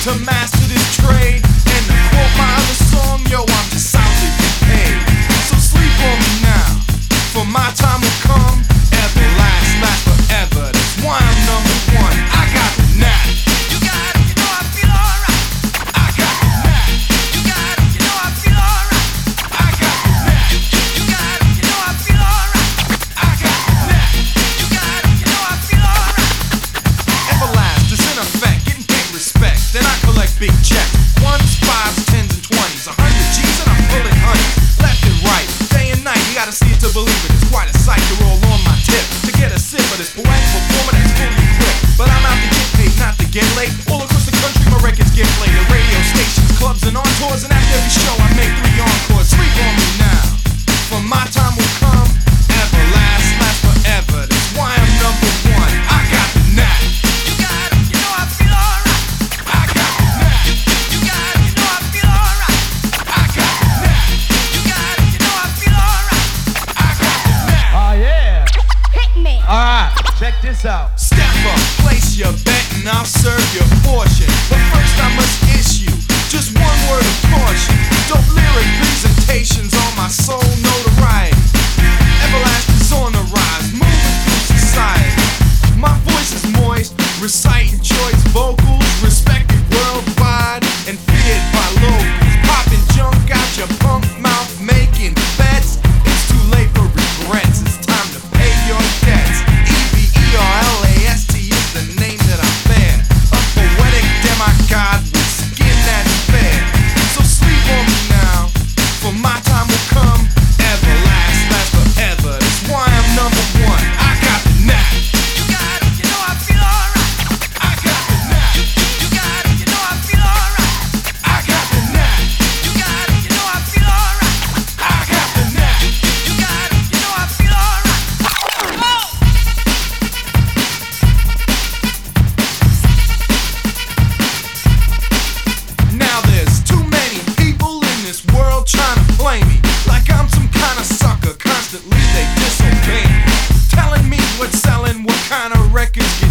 to master this trade. And to quote my other song, yo, I'm just out to get paid. So sleep on me now, for my time will come. Ever last forever. That's why I'm number one. I got the knack. You got it, you know I feel alright. I got the knack. You got it, you know I feel alright. I got the knack. You got it, you know I feel alright. I got the knack. You got it, you know I feel alright. Everlast is in effect, getting big respect. Then I collect big checks. Ones, fives, tens, and 20s. 100 G's and I'm pulling honey. Left and right, day and night. You gotta see it to believe it. It's quite a sight to roll on my tip. To get a sip of this poetic performer that's fully equipped. But I'm out to get paid, not to get late. All across the country, my records get played. At radio stations, clubs, and on tours. And after every show, I make 3 encores. Sleep on me now, for my time will come. Everlast, last forever. That's why I'm number one. I got the knack. You got it, you know I feel alright. I got the knack. You got it, you know I feel alright. I got the knack. You got it, you know I feel alright. I got the knack. Oh yeah. Hit me. Alright, check this out. Step up, place your bet, and I'll serve your portion. But first I must issue just one word of caution. Dope lyric presentations on my soul notoriety. Everlast is on the rise, moving through society. My voice is moist, reciting choice vocals, respected worldwide and feared by locals. Popping junk out your punk mouth, making bets. It's too late for regrets, it's time to pay your debts. Everlast is the name that I bear. A poetic demigod with skin that's fair. So sleep on me now, for my time will come. Everlast, last forever. That's why I'm number one. I got the knack. You got it, you know I feel alright. I got the knack. You got it, you know I feel alright. I got the knack. You got it, you know I feel alright. I got the knack. You got it, you know I feel alright. Now there's too many people in this world trying to play me like I'm some kind of sucker. Constantly they disobey me, telling me what's selling, what kind of records